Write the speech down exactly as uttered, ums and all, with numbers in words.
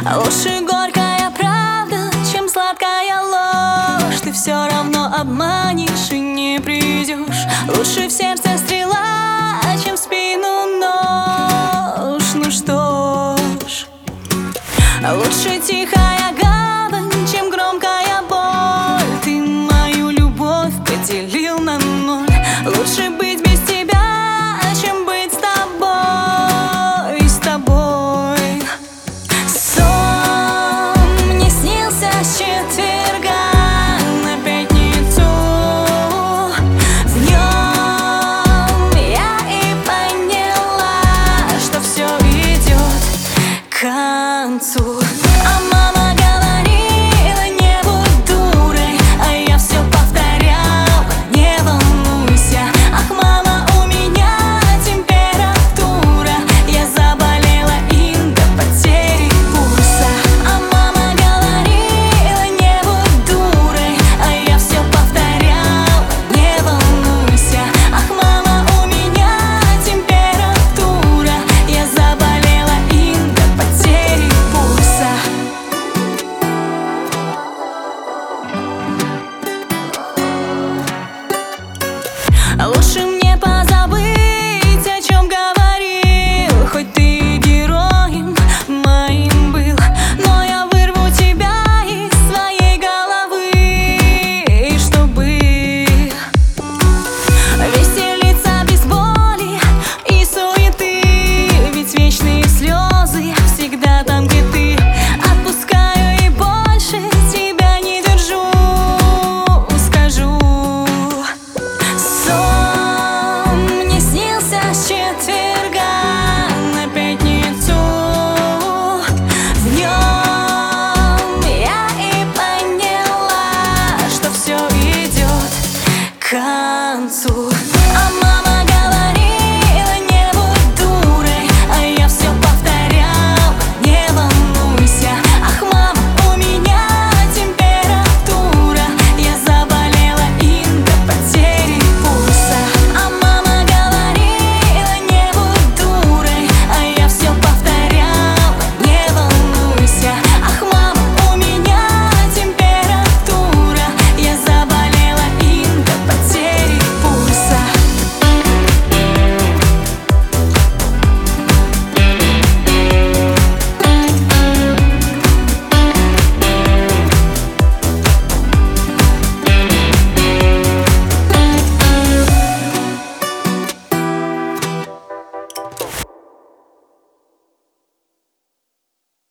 Лучше горькая правда, чем сладкая ложь. Ты все равно обманешь и не придешь. Лучше в сердце стрела, чем в спину нож. Ну что ж, лучше тихая гавань, чем громкая боль. Ты мою любовь поделил на ноль. Лучше быть без тебя, чем быть с тобой, с тобой. Сон мне снился с четверга на пятницу. В нем я и поняла, что все идет к концу. А мама говорила: не будь дурой, а я все повторял: не волнуйся. Ах, мама, у меня температура, я заболела им до потери пульса. А мама говорила: не будь дурой, а я все повторял: не волнуйся. Ах, мама, у меня температура, я заболела им до потери пульса. Лучше мне позабыть, о чем говорил. Хоть ты и героем моим был, но я вырву тебя из своей головы, чтобы веселиться без боли и суеты. Ведь вечные слезы всегда там, где ты. Отпускаю и больше тебя не держу, скажу. Сон мне снился с четверга на пятницу. В нем я и поняла, что все идет к концу.